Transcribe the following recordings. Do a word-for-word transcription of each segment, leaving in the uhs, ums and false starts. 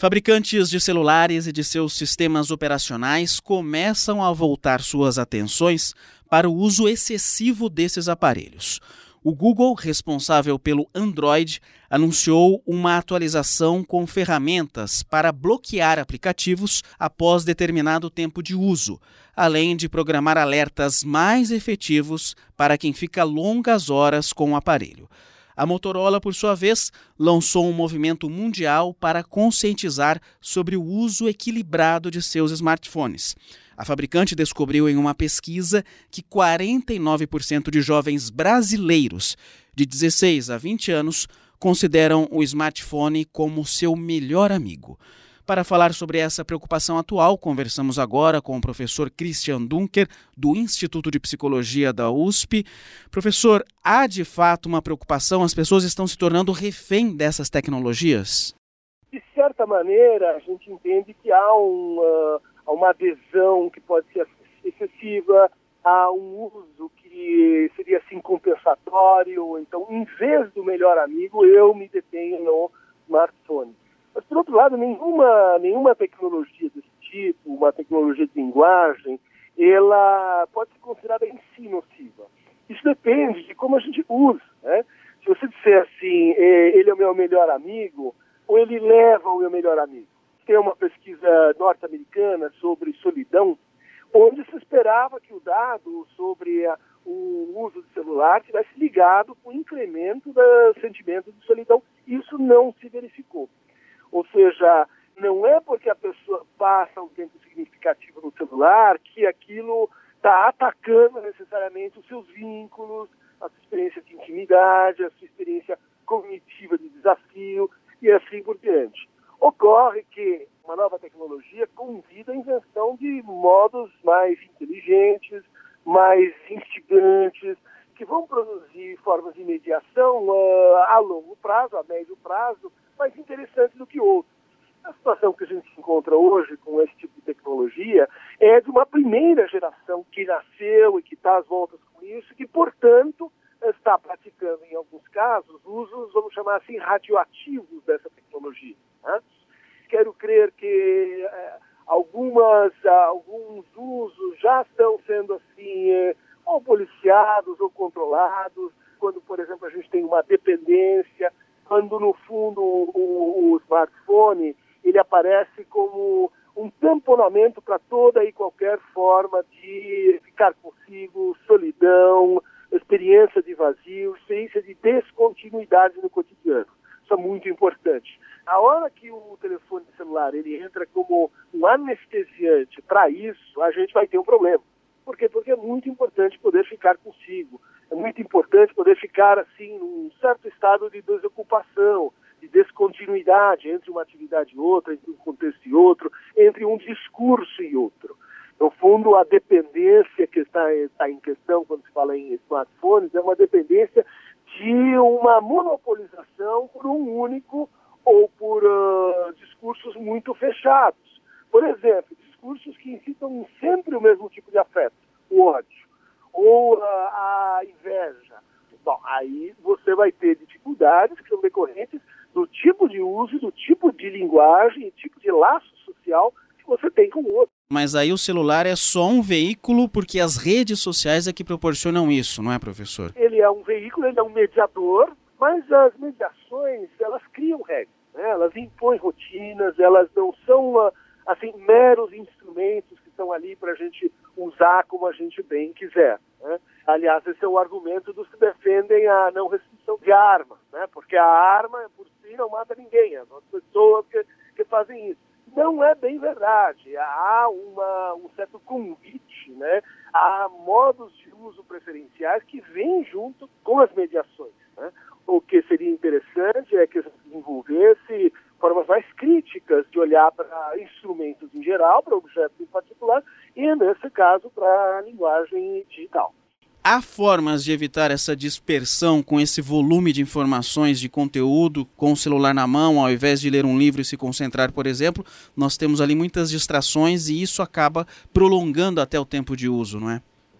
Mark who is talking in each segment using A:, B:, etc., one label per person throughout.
A: Fabricantes de celulares e de seus sistemas operacionais começam a voltar suas atenções para o uso excessivo desses aparelhos. O Google, responsável pelo Android, anunciou uma atualização com ferramentas para bloquear aplicativos após determinado tempo de uso, além de programar alertas mais efetivos para quem fica longas horas com o aparelho. A Motorola, por sua vez, lançou um movimento mundial para conscientizar sobre o uso equilibrado de seus smartphones. A fabricante descobriu em uma pesquisa que quarenta e nove por cento de jovens brasileiros de dezesseis a vinte anos consideram o smartphone como seu melhor amigo. Para falar sobre essa preocupação atual, conversamos agora com o professor Christian Dunker, do Instituto de Psicologia da U S P. Professor, há de fato uma preocupação? As pessoas estão se tornando refém dessas tecnologias?
B: De certa maneira, a gente entende que há uma, uma adesão que pode ser excessiva, há um uso que seria assim compensatório. Então, em vez do melhor amigo, eu me detenho no smartphone. Mas, por outro lado, nenhuma, nenhuma tecnologia desse tipo, uma tecnologia de linguagem, ela pode ser considerada em si nociva. Isso depende de como a gente usa, né? Se você disser assim, ele é o meu melhor amigo, ou ele leva o meu melhor amigo. Tem uma pesquisa norte-americana sobre solidão, onde se esperava que o dado sobre a, o uso de celular tivesse ligado com o incremento do sentimento de solidão. Isso não se verificou. Ou seja, não é porque a pessoa passa um tempo significativo no celular que aquilo está atacando necessariamente os seus vínculos, a sua experiência de intimidade, a sua experiência cognitiva de desafio e assim por diante. Ocorre que uma nova tecnologia convida a invenção de modos mais inteligentes, mais instigantes, que vão produzir formas de mediação uh, a longo prazo, a médio prazo, mais interessantes do que outros. A situação que a gente se encontra hoje com esse tipo de tecnologia é de uma primeira geração que nasceu e que está às voltas com isso, e que, portanto, está praticando, em alguns casos, usos, vamos chamar assim, radioativos dessa tecnologia, né? Quero crer que é, algumas, alguns usos já estão sendo assim, é, ou policiados ou controlados, quando, por exemplo, a gente tem uma dependência, quando, no fundo, o, o smartphone ele aparece como um tamponamento para toda e qualquer forma de ficar consigo, solidão, experiência de vazio, experiência de descontinuidade no cotidiano. Isso é muito importante. A hora que o telefone celular ele entra como um anestesiante para isso, a gente vai ter um problema. Por quê? Porque é muito importante poder ficar consigo. É muito importante poder ficar, assim, num certo estado de desocupação, de descontinuidade entre uma atividade e outra, entre um contexto e outro, entre um discurso e outro. No fundo, a dependência que está, está em questão quando se fala em smartphones é uma dependência de uma monopolização por um único ou por uh, discursos muito fechados. Por exemplo, discursos que incitam sempre o mesmo tipo de afeto, o ódio, ou uh, a inveja. Bom, aí você vai ter dificuldades que são decorrentes do tipo de uso, do tipo de linguagem, do tipo de laço social que você tem com o outro.
A: Mas aí o celular é só um veículo porque as redes sociais é que proporcionam isso, não é, professor?
B: Ele é um veículo, ele é um mediador, mas as mediações, elas criam regras, né? Elas impõem rotinas, elas não são, assim, meros instrumentos que estão ali para a gente usar como a gente bem quiser, né? Aliás, esse é o argumento dos que defendem a não restrição de armas, né? Porque a arma, por si, não mata ninguém, as pessoas que, que fazem isso. Não é bem verdade. Há uma, um certo convite, né? Há modos de uso preferenciais que vêm junto com as mediações, né? O que seria interessante é que se desenvolvesse formas mais críticas de olhar para instrumentos em geral, para objetos em particular, e, nesse caso, para a linguagem digital.
A: Há formas de evitar essa dispersão com esse volume de informações, de conteúdo, com o celular na mão, ao invés de ler um livro e se concentrar, por exemplo, nós temos ali muitas distrações e isso acaba prolongando até o tempo de uso, não é?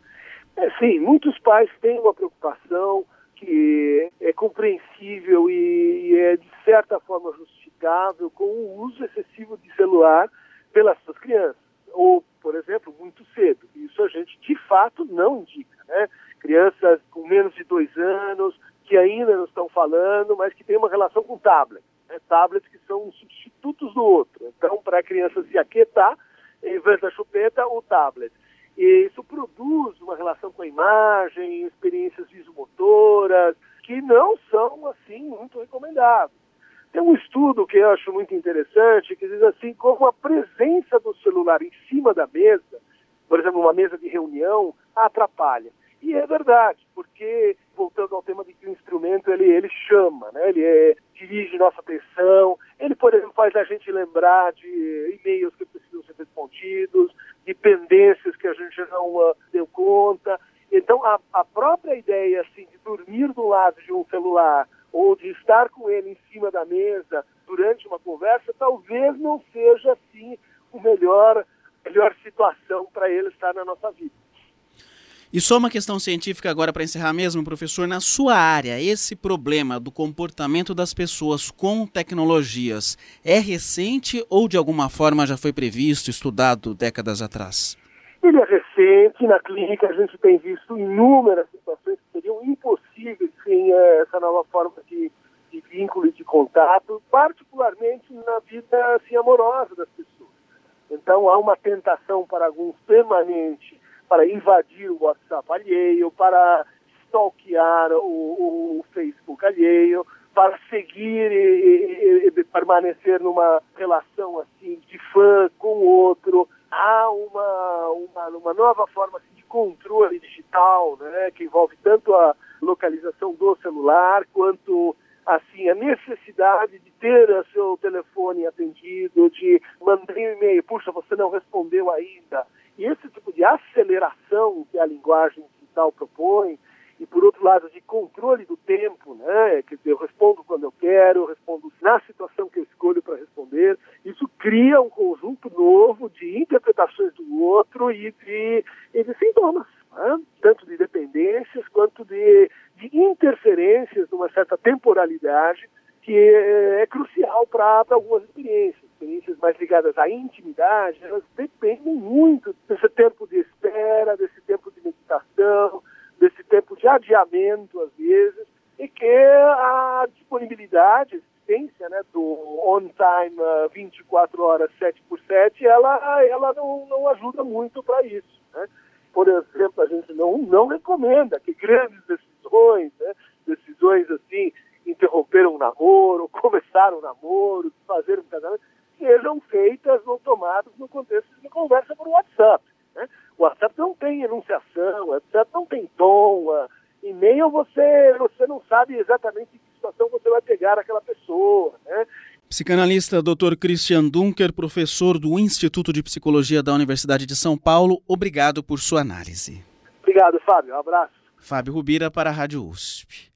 B: É, sim, muitos pais têm uma preocupação que é compreensível e é, de certa forma, justificável amigável com o uso excessivo de celular pelas suas crianças. Ou, por exemplo, muito cedo. Isso a gente, de fato, não indica, né? Crianças com menos de dois anos, que ainda não estão falando, mas que têm uma relação com tablet. Né? Tablets que são substitutos do outro. Então, para a criança se aquietar, em vez da chupeta, o tablet. E isso produz uma relação com a imagem, experiências visomotoras, que não são, assim, muito recomendáveis. Tem um estudo que eu acho muito interessante, que diz assim, como a presença do celular em cima da mesa, por exemplo, uma mesa de reunião, atrapalha. E é verdade, porque, voltando ao tema de que o instrumento, ele, ele chama, né? Ele é, dirige nossa atenção, ele, por exemplo, faz a gente lembrar de e-mails que precisam ser respondidos, de pendências que a gente não uh, deu conta. Então, a, a própria ideia, assim, de dormir do lado de um celular ou de estar com ele em cima da mesa durante uma conversa, talvez não seja, assim, a melhor, melhor situação para ele estar na nossa vida.
A: E só uma questão científica agora para encerrar mesmo, professor, na sua área, esse problema do comportamento das pessoas com tecnologias é recente ou de alguma forma já foi previsto, estudado décadas atrás?
B: Ele é recente, na clínica a gente tem visto inúmeras situações que seriam impossíveis sem é, essa nova forma de, de vínculo e de contato, particularmente na vida assim, amorosa das pessoas. Então há uma tentação para alguns permanente para invadir o WhatsApp alheio, para stalkear o, o Facebook alheio, para seguir e, e, e permanecer numa relação assim de fã com o outro. Há uma, uma, uma nova forma assim, de controle digital, né, que envolve tanto a localização do celular quanto assim, a necessidade de ter o seu telefone atendido, de mandar um e-mail, puxa, você não respondeu ainda. E esse tipo de aceleração que a linguagem digital propõe, e por outro lado, de controle do tempo, né? Quer dizer, eu respondo quando eu quero, eu respondo na situação que eu escolho para responder, isso cria um conjunto novo de interpretações do outro e de, e de sintomas, né? Tanto de dependências quanto de, de interferências numa certa temporalidade que é, é crucial para algumas experiências. Experiências mais ligadas à intimidade, elas dependem muito desse tempo de espera, desse tempo de meditação, desse tempo de adiamento, às vezes, e que a disponibilidade, a existência, né, do on-time uh, vinte e quatro horas, sete por sete, ela, ela não, não ajuda muito para isso, né? Por exemplo, a gente não, não recomenda que grandes decisões, né, decisões assim, interromper um namoro, começar um namoro, fazer um casamento, sejam feitas ou tomadas no contexto de conversa por WhatsApp. Né? O WhatsApp não tem enunciação, o WhatsApp não tem tom, uh, e-mail você, você não sabe exatamente em que situação você vai pegar aquela pessoa. Né?
A: Psicanalista doutor Christian Dunker, professor do Instituto de Psicologia da Universidade de São Paulo, obrigado por sua análise.
B: Obrigado, Fábio. Um abraço.
A: Fábio Rubira para a Rádio U S P.